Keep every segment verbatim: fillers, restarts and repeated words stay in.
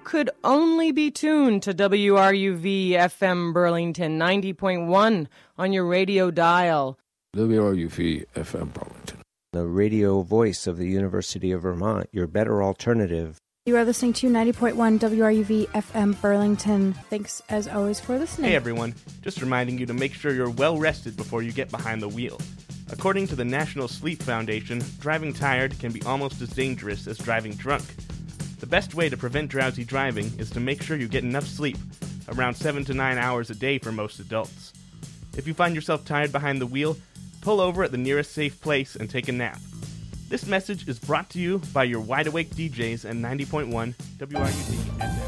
could only be tuned to W R U V F M Burlington ninety point one on your radio dial. W R U V F M Burlington, the radio voice of the University of Vermont, your better alternative. You are listening to ninety point one W R U V F M Burlington. Thanks, as always, for listening. Hey, everyone. Just reminding you to make sure you're well rested before you get behind the wheel. According to the National Sleep Foundation, driving tired can be almost as dangerous as driving drunk. The best way to prevent drowsy driving is to make sure you get enough sleep, around seven to nine hours a day for most adults. If you find yourself tired behind the wheel, pull over at the nearest safe place and take a nap. This message is brought to you by your Wide Awake D Js and ninety point one W R U V F M.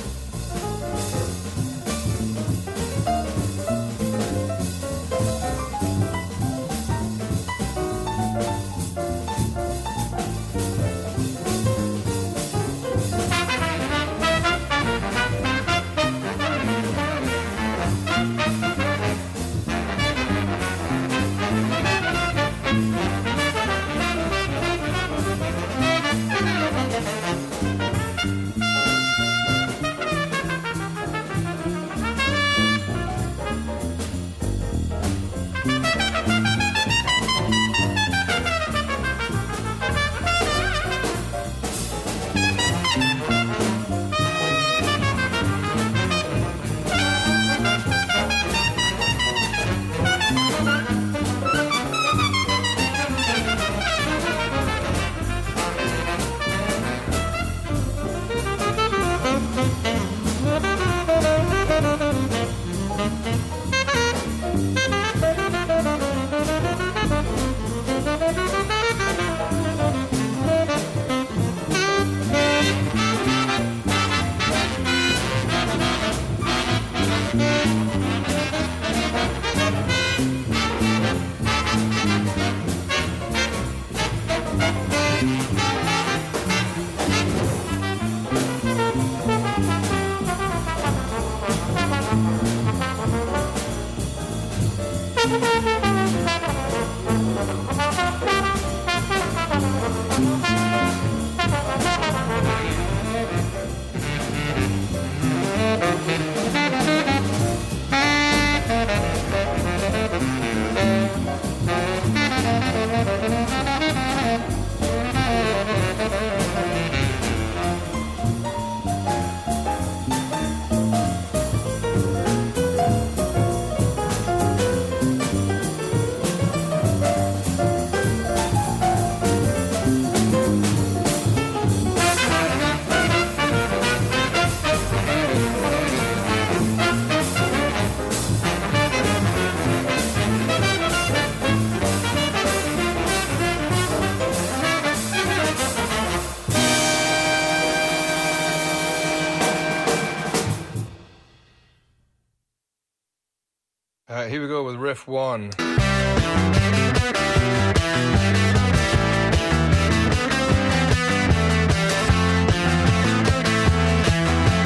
Here we go with riff one.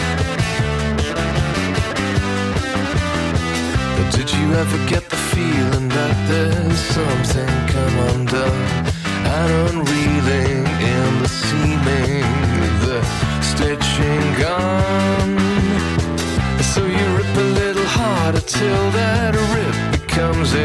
But did you ever get the feeling